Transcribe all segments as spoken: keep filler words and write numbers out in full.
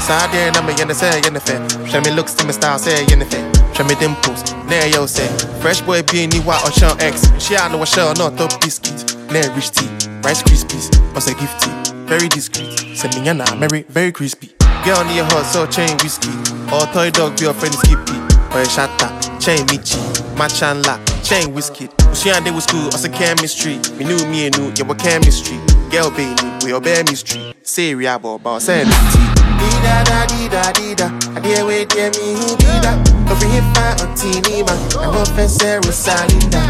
side there, I'm a yen say anything. Show me looks to my style, say anything. Show me dimples, there yo say. Fresh boy being you white or Sean X. She I know a shell, not top biscuit. Nair rich tea, Rice Krispies, or say gift tea. Very discreet, send me yana, Mary, very crispy. Girl near her, so chain whiskey. Or toy dog, be your friend Skippy. Or a shatta, chain Michi. Match and la, chain whiskey. She and they was school, also chemistry. Me knew me and knew, yeah, what chemistry. Girl baby, we obey mystery. Say riabo, about saying Dida da dida dida, I dear wait, dear me who dida. Over here fine on teeny man, I want for Sarah Salinda.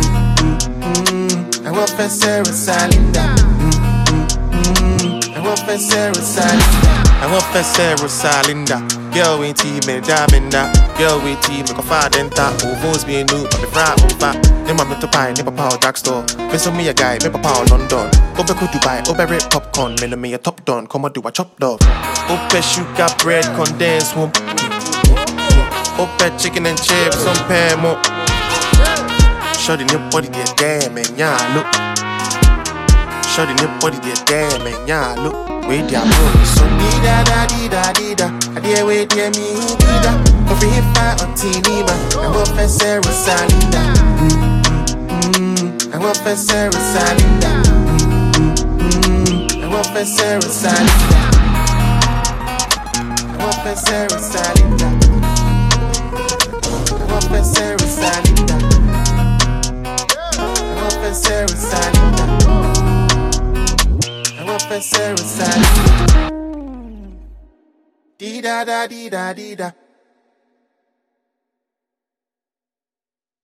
I want for Sarah Salinda. I want for Sarah Salinda. I want for Sarah Salinda. Girl with tea, me jamming that. Girl with tea, me go far denta. Ovos being new, but me fry over. Them I'm to pie, never power dark store. Miss me a guy, me power London. Go back to Dubai, over red popcorn. Me no me a top down, come on do a chop dog. Open sugar bread, condensed womp. Open chicken and chips, some pan more. Shorty your body there, damn man, yeah look. Shorty your body there, damn man, yeah look. Wait there, bro. So dida da dida dida, I dear wait there me who dida. Over here fine on teeny man, I want for Sarah Salinda. I want for Sarah Salinda. I want for Sarah Salinda. I want for Sarah Salinda. I want for Sarah Salinda. I want for Sarah Salinda. I want for Sarah Salinda. Dida da dida dida.